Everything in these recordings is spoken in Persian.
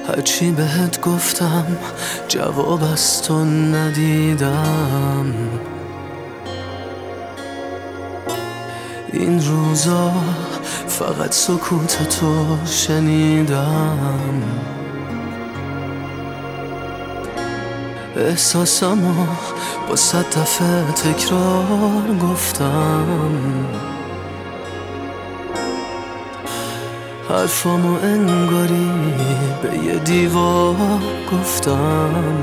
هرچی بهت گفتم جواب از تو ندیدم. این روزا فقط سکوت تو شنیدم. احساسمو با 100 دفعه تکرار گفتم. حرفامو انگاری به یه دیوار گفتم.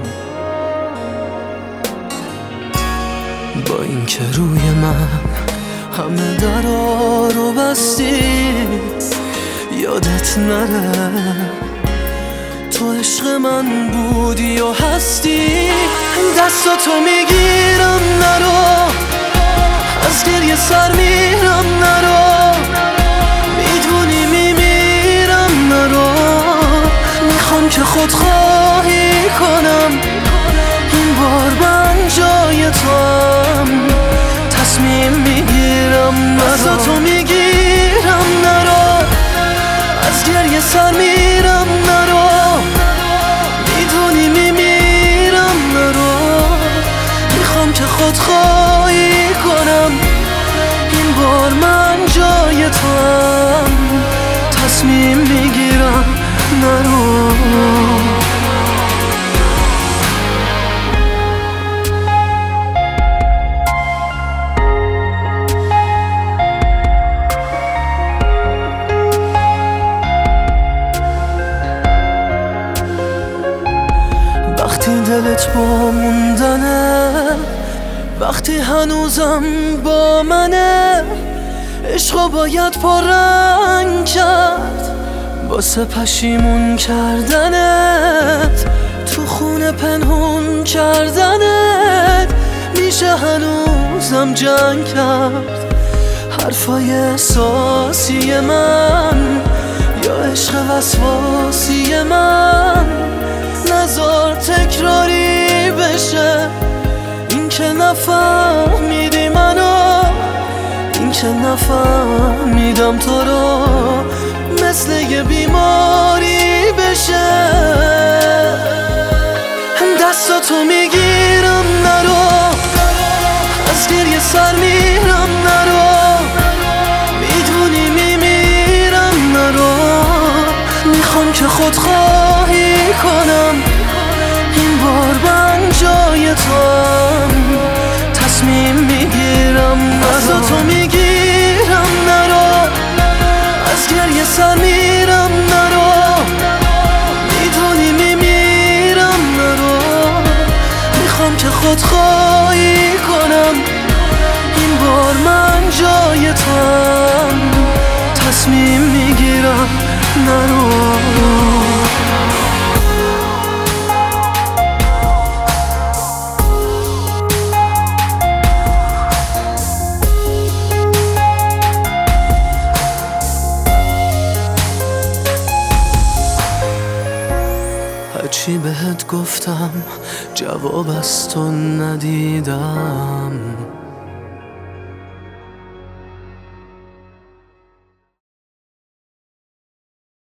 با اینکه روی من همه درا رو بستی، یادت نره تو عشق من بودی و هستی. دستاتو میگیرم نرو، از گریه سر میرم نرو، میدونی میمیرم نرو. میخوام که خودخواهی کنم، این بار من جای توام، تصمیم میگیرم نرو. دستاتو میگیرم نرو، از گریه سر میرم نرو، میدونی میمیرم نرو. میخوام که خودخواهی کنم، این بار من جای توام، تصمیم میگیرم نرو. وقتی دلت با موندنه، وقتی هنوزم با منه، عشقو باید پررنگ کرد واسه پشیمون کردنت، تو خونه پنهون کردنت. میشه هنوزم جنگ کرد حرفای احساسی من یا عشق وسواسی من. نذار تکراری بشه این که نفهمیدی منو، این که نفهمیدم تو رو، مثل یه بیماری بشه. دستاتو میگیرم نرو، از گریه سر میرم نرو، میدونی میمیرم نرو. میخوام که خودخواهی کنم، این بار من جای توام، تصمیم میگیرم. دستاتو میگیرم نرو، از گریه سر میرم نرو، میدونی میمیرم نرو. میخوام که خودخواهی کنم، این بار من جای توام، تصمیم میگیرم نرو. هرچی بهت گفتم جواب از تو ندیدم.